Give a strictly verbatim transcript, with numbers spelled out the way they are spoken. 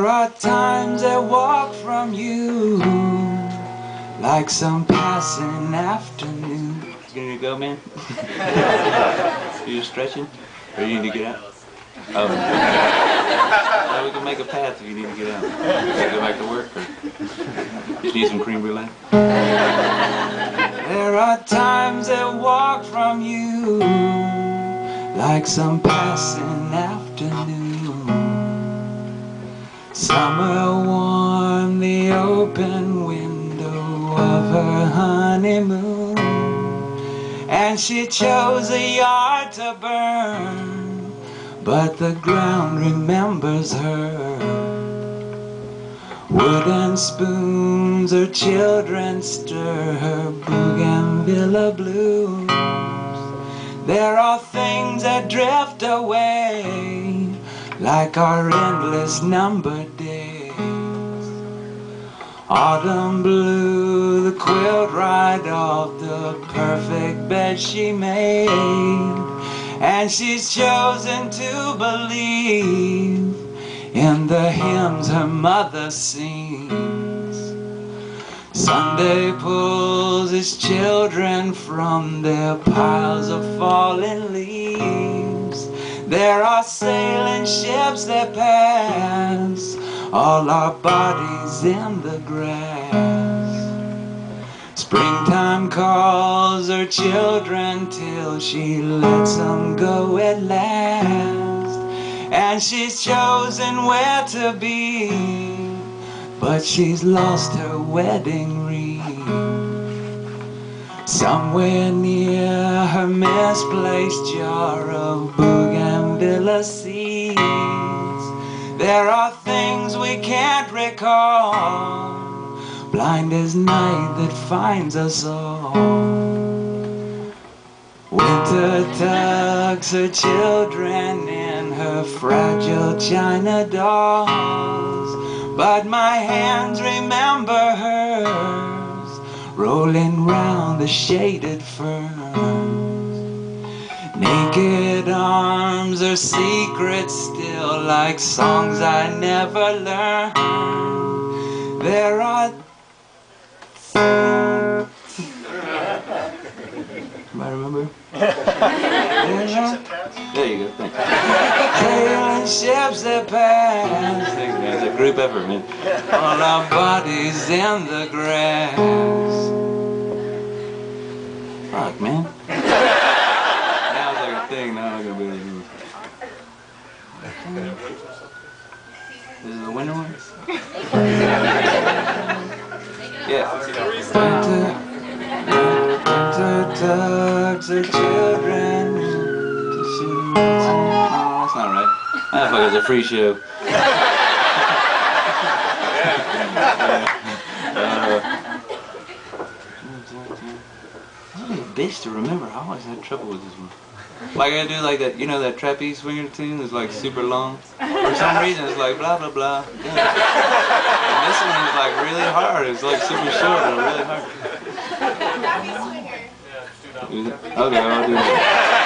are times that walk from you like some passing afternoon. You need to go, man? You stretching? Or you need to get out? Oh. Well, we can make a path if you need to get out. You go back to work, or just need some cream brulee? There are times that walk from you like some passing afternoon. Summer warmed the open window of her honeymoon, and she chose a yard to burn, but the ground remembers her. Wooden spoons her children stir her bougainvillea blues. There are things that drift away like our endless numbered days. Autumn blew the quilt right off the perfect bed she made, and she's chosen to believe in the hymns her mother sings. Sunday pulls its children from their piles of fallen leaves. There are sailing ships that pass all our bodies in the grass. Springtime calls her children till she lets them go at last, and she's chosen where to be, but she's lost her wedding ring. Somewhere near her misplaced jar of bougainvillea seeds, there are things we can't recall, blind as night that finds us all. Winter tucks her children in her fragile china dolls, but my hands remember hers, rolling round the shaded ferns. Naked arms are secrets still, like songs I never learned. There are I remember? There you go, thanks. Sailing ships that pass. Thanks, man. It's a group effort, man. All our bodies in the grass. Fuck, man. Now it's like a thing. Now I'm not gonna be able to do it. This is the winter one? Yeah. Tucks her children to see. Oh, that's not right. That fucker's a free show. I'm a bitch to remember. I always had trouble with this one. Like I do like that, you know that trapeze swinger tune that's like super long? For some reason it's like blah blah blah. Yeah. And this one is like really hard. It's like super short but really hard. Okay, I'll do it.